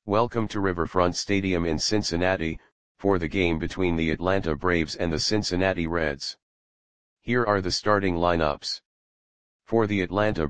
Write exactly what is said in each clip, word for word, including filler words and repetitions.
Welcome to Riverfront Stadium in Cincinnati, for the game between the Atlanta Braves and the Cincinnati Reds. Here are the starting lineups. For the Atlanta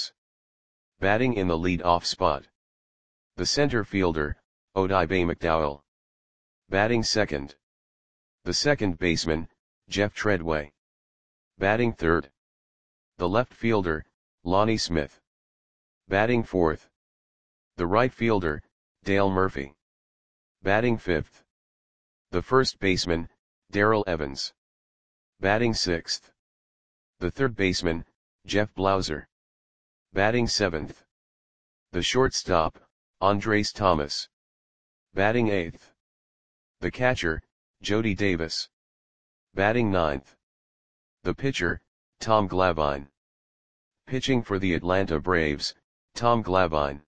Braves. Batting in the lead-off spot. The center fielder, Odibe McDowell. Batting second. The second baseman, Jeff Treadway. Batting third. The left fielder, Lonnie Smith. Batting fourth. The right fielder, Dale Murphy. Batting fifth. The first baseman, Darrell Evans. Batting sixth. The third baseman, Jeff Blauser. Batting seventh. The shortstop, Andres Thomas. Batting eighth. The catcher, Jody Davis. Batting ninth. The pitcher, Tom Glavine. Pitching for the Atlanta Braves, Tom Glavine.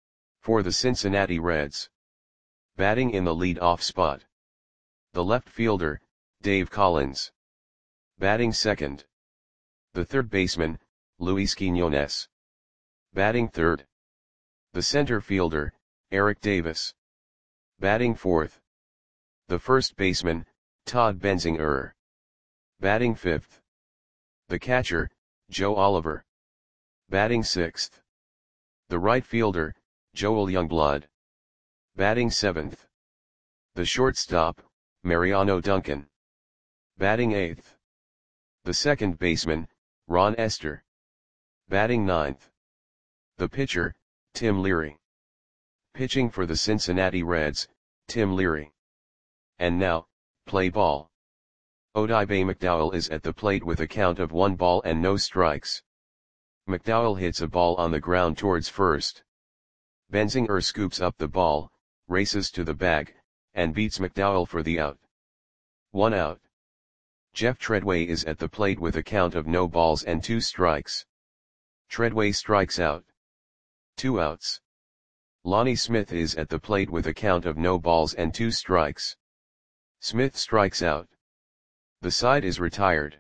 For the Cincinnati Reds. Batting in the lead-off spot. The left fielder, Dave Collins. Batting second. The third baseman, Luis Quiñones. Batting third. The center fielder, Eric Davis. Batting fourth. The first baseman, Todd Benzinger. Batting fifth. The catcher, Joe Oliver. Batting sixth. The right fielder, Joel Youngblood. Batting seventh. The shortstop, Mariano Duncan. Batting eighth. The second baseman, Ron Esther. Batting ninth. The pitcher, Tim Leary. Pitching for the Cincinnati Reds, Tim Leary. And now, play ball. Odibe McDowell is at the plate with a count of one ball and no strikes. McDowell hits a ball on the ground towards first. Benzinger scoops up the ball, races to the bag, and beats McDowell for the out. One out. Jeff Treadway is at the plate with a count of no balls and two strikes. Treadway strikes out. Two outs. Lonnie Smith is at the plate with a count of no balls and two strikes. Smith strikes out. The side is retired.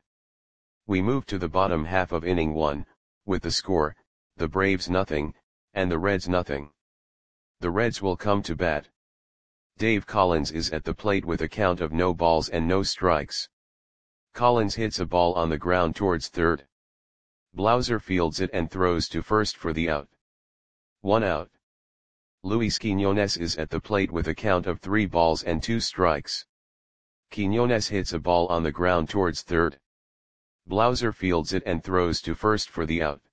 We move to the bottom half of inning one, with the score, the Braves nothing, and the Reds nothing. The Reds will come to bat. Dave Collins is at the plate with a count of no balls and no strikes. Collins hits a ball on the ground towards third. Blauser fields it and throws to first for the out. One out. Luis Quiñones is at the plate with a count of three balls and two strikes. Quiñones hits a ball on the ground towards third. Blauser fields it and throws to first for the out.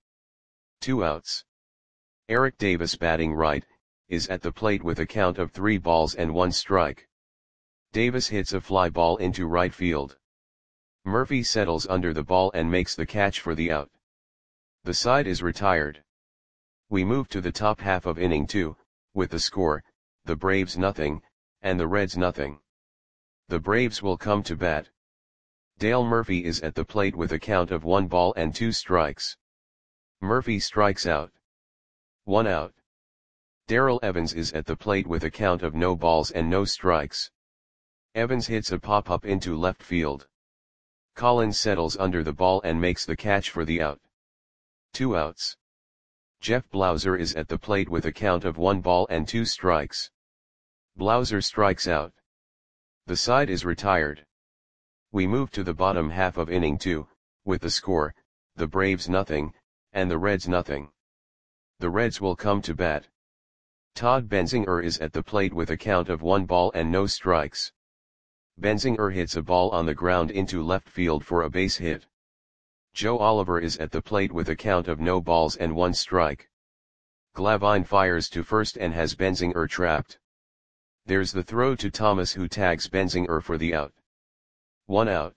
Two outs. Eric Davis, batting right, is at the plate with a count of three balls and one strike. Davis hits a fly ball into right field. Murphy settles under the ball and makes the catch for the out. The side is retired. We move to the top half of inning two, with the score, the Braves nothing, and the Reds nothing. The Braves will come to bat. Dale Murphy is at the plate with a count of one ball and two strikes. Murphy strikes out. One out. Darrell Evans is at the plate with a count of no balls and no strikes. Evans hits a pop-up into left field. Collins settles under the ball and makes the catch for the out. Two outs. Jeff Blauser is at the plate with a count of one ball and two strikes. Blauser strikes out. The side is retired. We move to the bottom half of inning two, with the score, the Braves nothing, and the Reds nothing. The Reds will come to bat. Todd Benzinger is at the plate with a count of one ball and no strikes. Benzinger hits a ball on the ground into left field for a base hit. Joe Oliver is at the plate with a count of no balls and one strike. Glavine fires to first and has Benzinger trapped. There's the throw to Thomas, who tags Benzinger for the out. One out.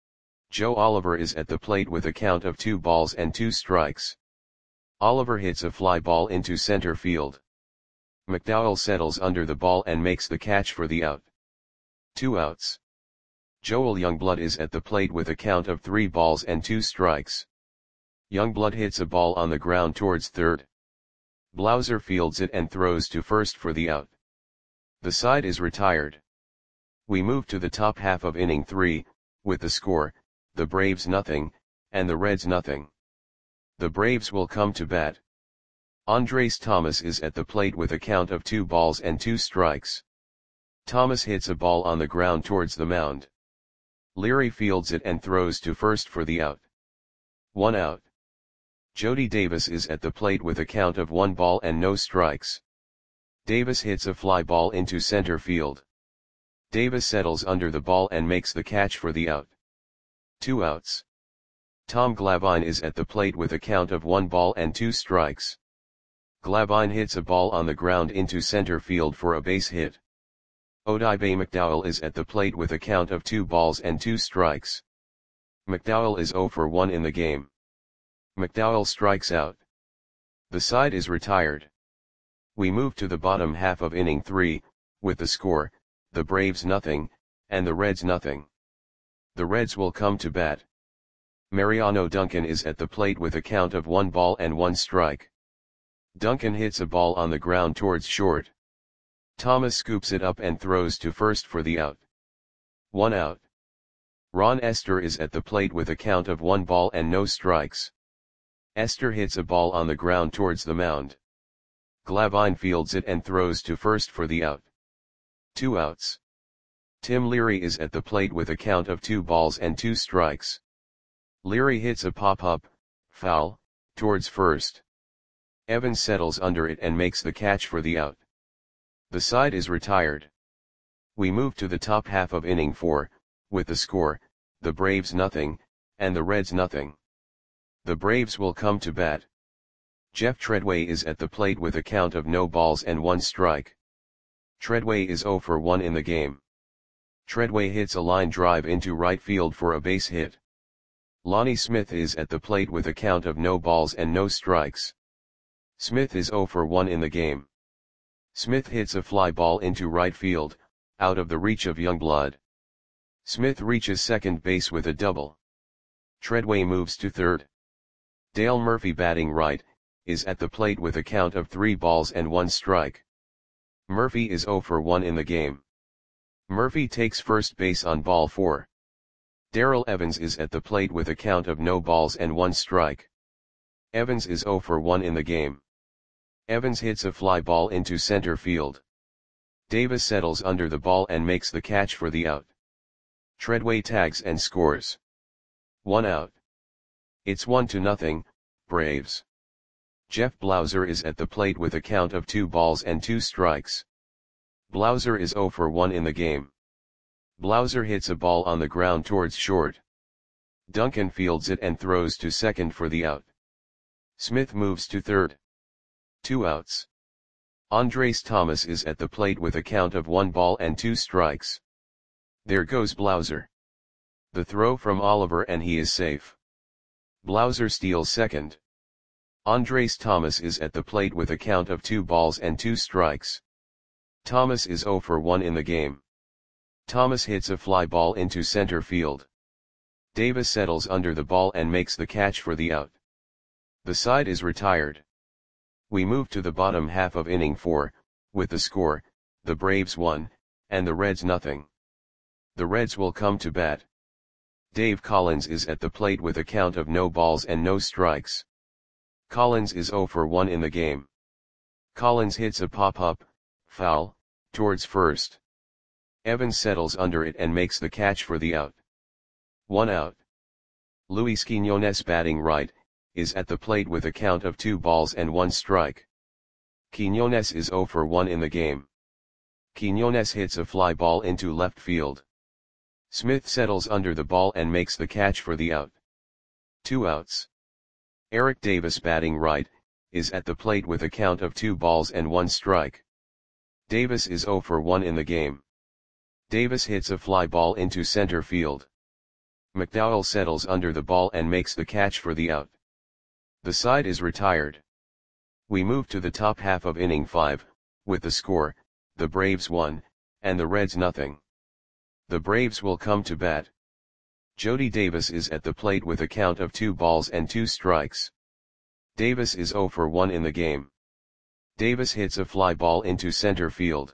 Joe Oliver is at the plate with a count of two balls and two strikes. Oliver hits a fly ball into center field. McDowell settles under the ball and makes the catch for the out. Two outs. Joel Youngblood is at the plate with a count of three balls and two strikes. Youngblood hits a ball on the ground towards third. Blauser fields it and throws to first for the out. The side is retired. We move to the top half of inning three, with the score, the Braves nothing, and the Reds nothing. The Braves will come to bat. Andres Thomas is at the plate with a count of two balls and two strikes. Thomas hits a ball on the ground towards the mound. Leary fields it and throws to first for the out. One out. Jody Davis is at the plate with a count of one ball and no strikes. Davis hits a fly ball into center field. Davis settles under the ball and makes the catch for the out. Two outs. Tom Glavine is at the plate with a count of one ball and two strikes. Glavine hits a ball on the ground into center field for a base hit. Odibe McDowell is at the plate with a count of two balls and two strikes. McDowell is zero for one in the game. McDowell strikes out. The side is retired. We move to the bottom half of inning three, with the score, the Braves nothing, and the Reds nothing. The Reds will come to bat. Mariano Duncan is at the plate with a count of one ball and one strike. Duncan hits a ball on the ground towards short. Thomas scoops it up and throws to first for the out. One out. Ron Esther is at the plate with a count of one ball and no strikes. Esther hits a ball on the ground towards the mound. Glavine fields it and throws to first for the out. Two outs. Tim Leary is at the plate with a count of two balls and two strikes. Leary hits a pop-up, foul, towards first. Evans settles under it and makes the catch for the out. The side is retired. We move to the top half of inning four, with the score, the Braves nothing, and the Reds nothing. The Braves will come to bat. Jeff Treadway is at the plate with a count of no balls and one strike. Treadway is zero for one in the game. Treadway hits a line drive into right field for a base hit. Lonnie Smith is at the plate with a count of no balls and no strikes. Smith is zero for one in the game. Smith hits a fly ball into right field, out of the reach of Youngblood. Smith reaches second base with a double. Treadway moves to third. Dale Murphy, batting right, is at the plate with a count of three balls and one strike. Murphy is zero for one in the game. Murphy takes first base on ball four. Darrell Evans is at the plate with a count of no balls and one strike. Evans is zero for one in the game. Evans hits a fly ball into center field. Davis settles under the ball and makes the catch for the out. Treadway tags and scores. One out. It's one to nothing, Braves. Jeff Blauser is at the plate with a count of two balls and two strikes. Blauser is zero for one in the game. Blauser hits a ball on the ground towards short. Duncan fields it and throws to second for the out. Smith moves to third. Two outs. Andres Thomas is at the plate with a count of one ball and two strikes. There goes Blauser. The throw from Oliver and he is safe. Blauser steals second. Andres Thomas is at the plate with a count of two balls and two strikes. Thomas is zero for one in the game. Thomas hits a fly ball into center field. Davis settles under the ball and makes the catch for the out. The side is retired. We move to the bottom half of inning four, with the score, the Braves one, and the Reds nothing. The Reds will come to bat. Dave Collins is at the plate with a count of no balls and no strikes. Collins is zero for one in the game. Collins hits a pop-up, foul, towards first. Evans settles under it and makes the catch for the out. One out. Luis Quiñones, batting right, is at the plate with a count of two balls and one strike. Quiñones is zero for one in the game. Quiñones hits a fly ball into left field. Smith settles under the ball and makes the catch for the out. Two outs. Eric Davis, batting right, is at the plate with a count of two balls and one strike. Davis is zero for one in the game. Davis hits a fly ball into center field. McDowell settles under the ball and makes the catch for the out. The side is retired. We move to the top half of inning five, with the score, the Braves one, and the Reds nothing. The Braves will come to bat. Jody Davis is at the plate with a count of two balls and two strikes. Davis is zero for one in the game. Davis hits a fly ball into center field.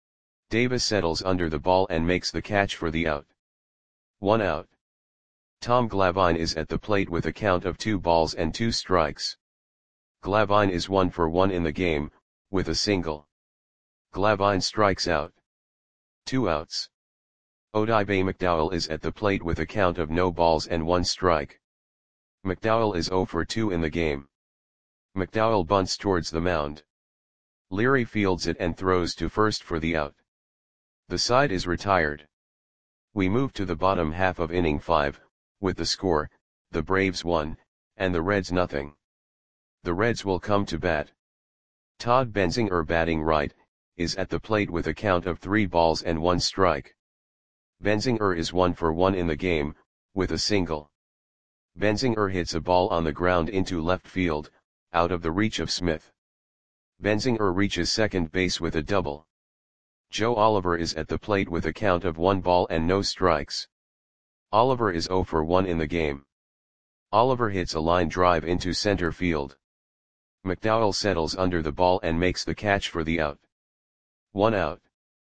Davis settles under the ball and makes the catch for the out. One out. Tom Glavine is at the plate with a count of two balls and two strikes. Glavine is one for one in the game, with a single. Glavine strikes out. Two outs. Odibe McDowell is at the plate with a count of no balls and one strike. McDowell is zero for two in the game. McDowell bunts towards the mound. Leary fields it and throws to first for the out. The side is retired. We move to the bottom half of inning five, with the score, the Braves one, and the Reds nothing. The Reds will come to bat. Todd Benzinger, batting right, is at the plate with a count of three balls and one strike. Benzinger is one for one in the game, with a single. Benzinger hits a ball on the ground into left field, out of the reach of Smith. Benzinger reaches second base with a double. Joe Oliver is at the plate with a count of one ball and no strikes. Oliver is zero for one in the game. Oliver hits a line drive into center field. McDowell settles under the ball and makes the catch for the out. One out.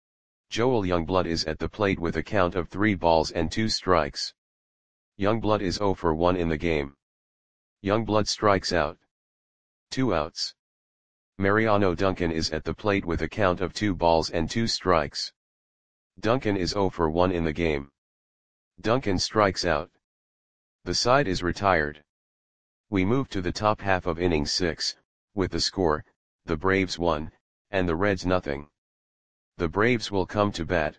Joel Youngblood is at the plate with a count of three balls and two strikes. Youngblood is zero for one in the game. Youngblood strikes out. Two outs. Mariano Duncan is at the plate with a count of two balls and two strikes. Duncan is zero for one in the game. Duncan strikes out. The side is retired. We move to the top half of inning six, with the score, the Braves one, and the Reds nothing. The Braves will come to bat.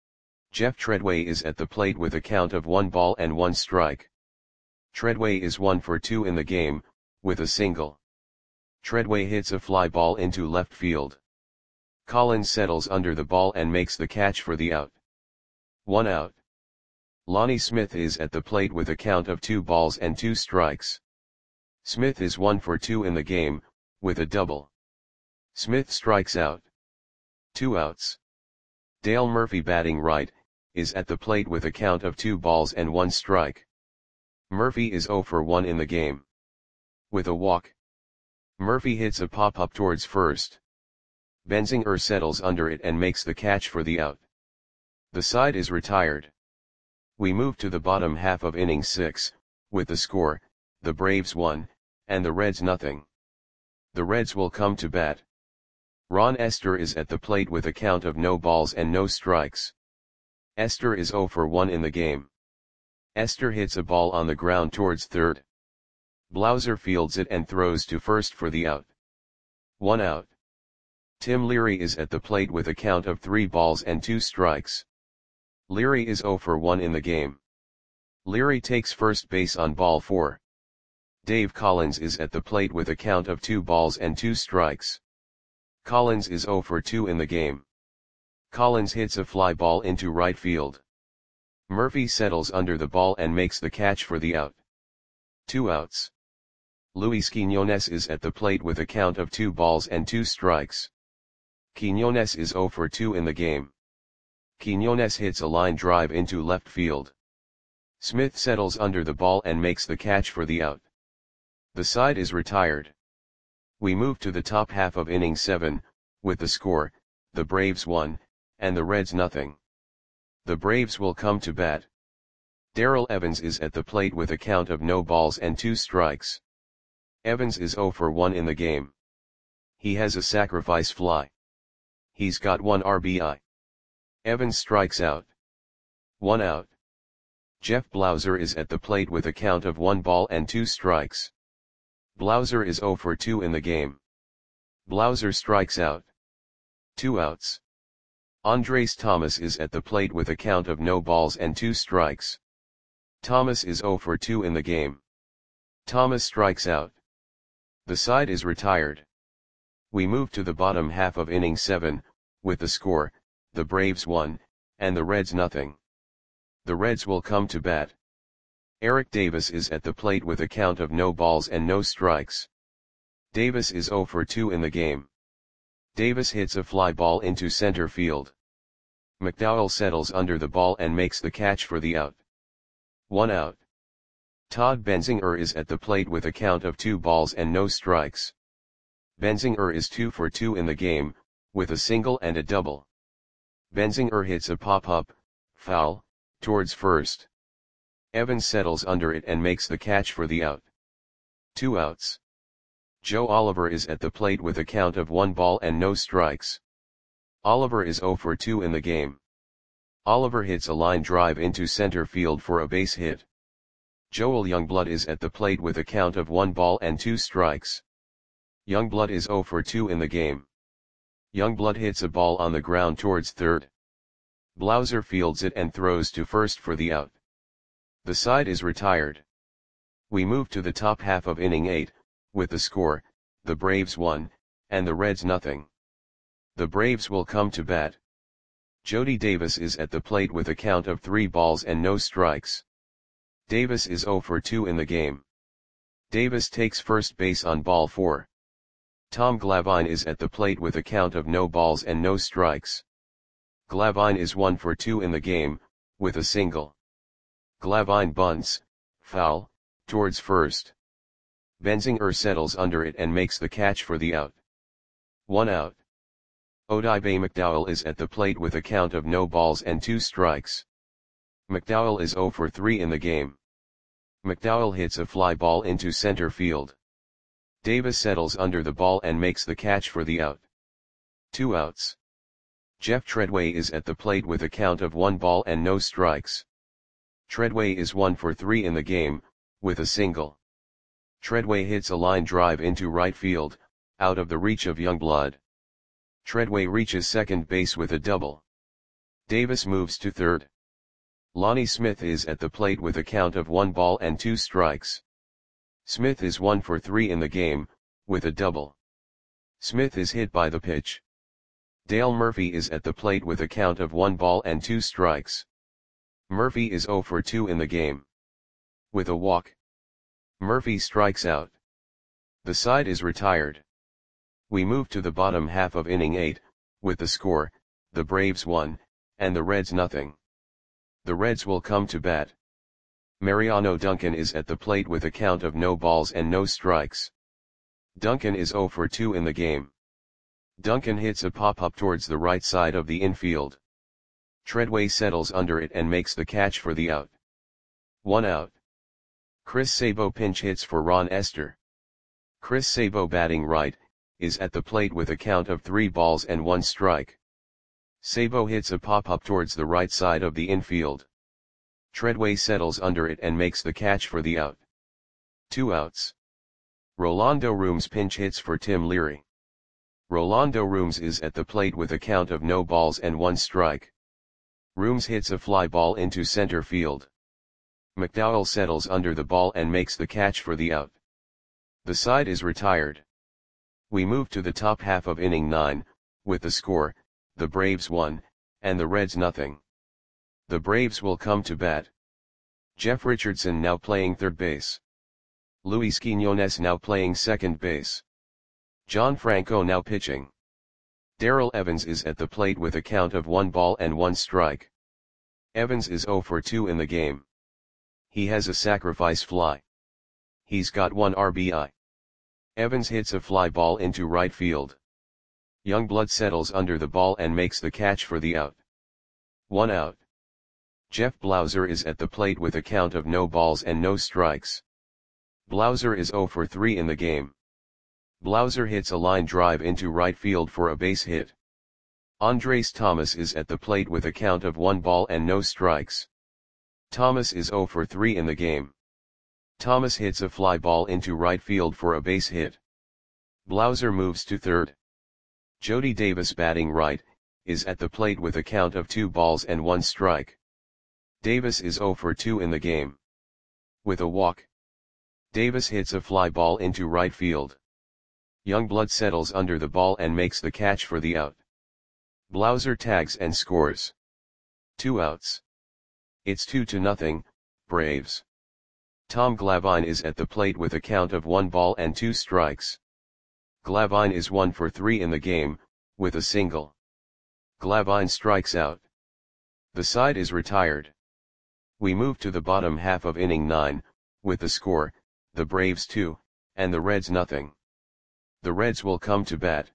Jeff Treadway is at the plate with a count of one ball and one strike. Treadway is one for two in the game, with a single. Treadway hits a fly ball into left field. Collins settles under the ball and makes the catch for the out. One out. Lonnie Smith is at the plate with a count of two balls and two strikes. Smith is one for two in the game, with a double. Smith strikes out. Two outs. Dale Murphy, batting right, is at the plate with a count of two balls and one strike. Murphy is zero for one in the game. With a walk. Murphy hits a pop-up towards first. Benzinger settles under it and makes the catch for the out. The side is retired. We move to the bottom half of inning six, with the score, the Braves one, and the Reds nothing. The Reds will come to bat. Ron Esther is at the plate with a count of no balls and no strikes. Esther is zero for one in the game. Esther hits a ball on the ground towards third. Blauser fields it and throws to first for the out. One out. Tim Leary is at the plate with a count of three balls and two strikes. Leary is zero for one in the game. Leary takes first base on ball four. Dave Collins is at the plate with a count of two balls and two strikes. Collins is zero for two in the game. Collins hits a fly ball into right field. Murphy settles under the ball and makes the catch for the out. Two outs. Luis Quinones is at the plate with a count of two balls and two strikes. Quinones is zero for two in the game. Quinones hits a line drive into left field. Smith settles under the ball and makes the catch for the out. The side is retired. We move to the top half of inning seven, with the score, the Braves one, and the Reds nothing. The Braves will come to bat. Darrell Evans is at the plate with a count of no balls and two strikes. Evans is zero for one in the game. He has a sacrifice fly. He's got one R B I. Evans strikes out. One out. Jeff Blauser is at the plate with a count of one ball and two strikes. Blauser is zero for two in the game. Blauser strikes out. Two outs. Andres Thomas is at the plate with a count of no balls and two strikes. Thomas is zero for two in the game. Thomas strikes out. The side is retired. We move to the bottom half of inning seven, with the score, the Braves one, and the Reds nothing. The Reds will come to bat. Eric Davis is at the plate with a count of no balls and no strikes. Davis is zero for two in the game. Davis hits a fly ball into center field. McDowell settles under the ball and makes the catch for the out. One out. Todd Benzinger is at the plate with a count of two balls and no strikes. Benzinger is two for two in the game, with a single and a double. Benzinger hits a pop-up, foul, towards first. Evans settles under it and makes the catch for the out. Two outs. Joe Oliver is at the plate with a count of one ball and no strikes. Oliver is zero for two in the game. Oliver hits a line drive into center field for a base hit. Joel Youngblood is at the plate with a count of one ball and two strikes. Youngblood is zero for two in the game. Youngblood hits a ball on the ground towards third. Blauser fields it and throws to first for the out. The side is retired. We move to the top half of inning eight, with the score, the Braves one, and the Reds nothing. The Braves will come to bat. Jody Davis is at the plate with a count of three balls and no strikes. Davis is zero for two in the game. Davis takes first base on ball four. Tom Glavine is at the plate with a count of no balls and no strikes. Glavine is one for two in the game, with a single. Glavine bunts, foul, towards first. Benzinger settles under it and makes the catch for the out. One out. Odibe McDowell is at the plate with a count of no balls and two strikes. McDowell is zero for three in the game. McDowell hits a fly ball into center field. Davis settles under the ball and makes the catch for the out. Two outs. Jeff Treadway is at the plate with a count of one ball and no strikes. Treadway is one for three in the game, with a single. Treadway hits a line drive into right field, out of the reach of Youngblood. Treadway reaches second base with a double. Davis moves to third. Lonnie Smith is at the plate with a count of one ball and two strikes. Smith is one for three in the game, with a double. Smith is hit by the pitch. Dale Murphy is at the plate with a count of one ball and two strikes. Murphy is zero for two in the game. With a walk. Murphy strikes out. The side is retired. We move to the bottom half of inning eight, with the score, the Braves one, and the Reds nothing. The Reds will come to bat. Mariano Duncan is at the plate with a count of no balls and no strikes. Duncan is zero for two in the game. Duncan hits a pop-up towards the right side of the infield. Treadway settles under it and makes the catch for the out. One out. Chris Sabo pinch hits for Ron Esther. Chris Sabo, batting right, is at the plate with a count of three balls and one strike. Sabo hits a pop-up towards the right side of the infield. Treadway settles under it and makes the catch for the out. Two outs. Rolando Rooms pinch hits for Tim Leary. Rolando Rooms is at the plate with a count of no balls and one strike. Rooms hits a fly ball into center field. McDowell settles under the ball and makes the catch for the out. The side is retired. We move to the top half of inning nine, with the score, the Braves one, and the Reds nothing. The Braves will come to bat. Jeff Richardson now playing third base. Luis Quinones now playing second base. John Franco now pitching. Darrell Evans is at the plate with a count of one ball and one strike. Evans is zero for two in the game. He has a sacrifice fly. He's got one R B I. Evans hits a fly ball into right field. Youngblood settles under the ball and makes the catch for the out. One out. Jeff Blauser is at the plate with a count of no balls and no strikes. Blauser is zero for three in the game. Blauser hits a line drive into right field for a base hit. Andres Thomas is at the plate with a count of one ball and no strikes. Thomas is zero for three in the game. Thomas hits a fly ball into right field for a base hit. Blauser moves to third. Jody Davis, batting right, is at the plate with a count of two balls and one strike. Davis is zero for two in the game. With a walk. Davis hits a fly ball into right field. Youngblood settles under the ball and makes the catch for the out. Blauser tags and scores. Two outs. It's two to nothing, Braves. Tom Glavine is at the plate with a count of one ball and two strikes. Glavine is one for three in the game, with a single. Glavine strikes out. The side is retired. We move to the bottom half of inning nine, with the score, the Braves two, and the Reds nothing. The Reds will come to bat.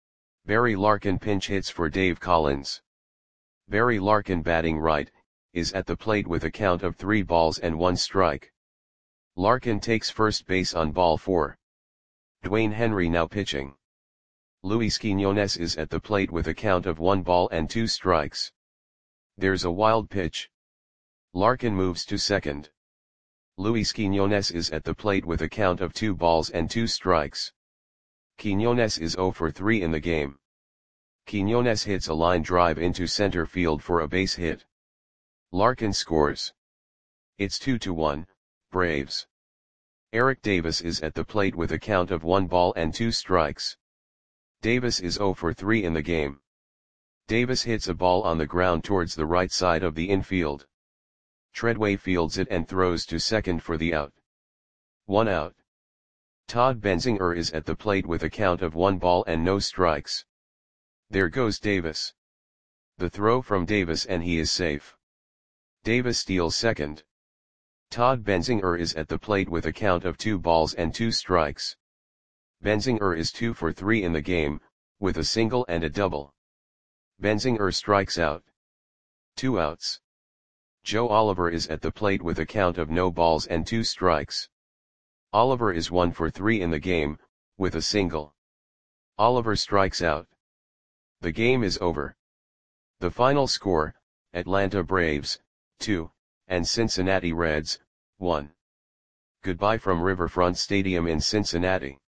Barry Larkin pinch hits for Dave Collins. Barry Larkin, batting right, is at the plate with a count of three balls and one strike. Larkin takes first base on ball four. Dwayne Henry now pitching. Luis Quiñones is at the plate with a count of one ball and two strikes. There's a wild pitch. Larkin moves to second. Luis Quiñones is at the plate with a count of two balls and two strikes. Quiñones is zero for three in the game. Quiñones hits a line drive into center field for a base hit. Larkin scores. It's two to one, Braves. Eric Davis is at the plate with a count of one ball and two strikes. Davis is zero for three in the game. Davis hits a ball on the ground towards the right side of the infield. Treadway fields it and throws to second for the out. One out. Todd Benzinger is at the plate with a count of one ball and no strikes. There goes Davis. The throw from Davis and he is safe. Davis steals second. Todd Benzinger is at the plate with a count of two balls and two strikes. Benzinger is two for three in the game, with a single and a double. Benzinger strikes out. Two outs. Joe Oliver is at the plate with a count of no balls and two strikes. Oliver is one for three in the game, with a single. Oliver strikes out. The game is over. The final score, Atlanta Braves, two, and Cincinnati Reds, one. Goodbye from Riverfront Stadium in Cincinnati.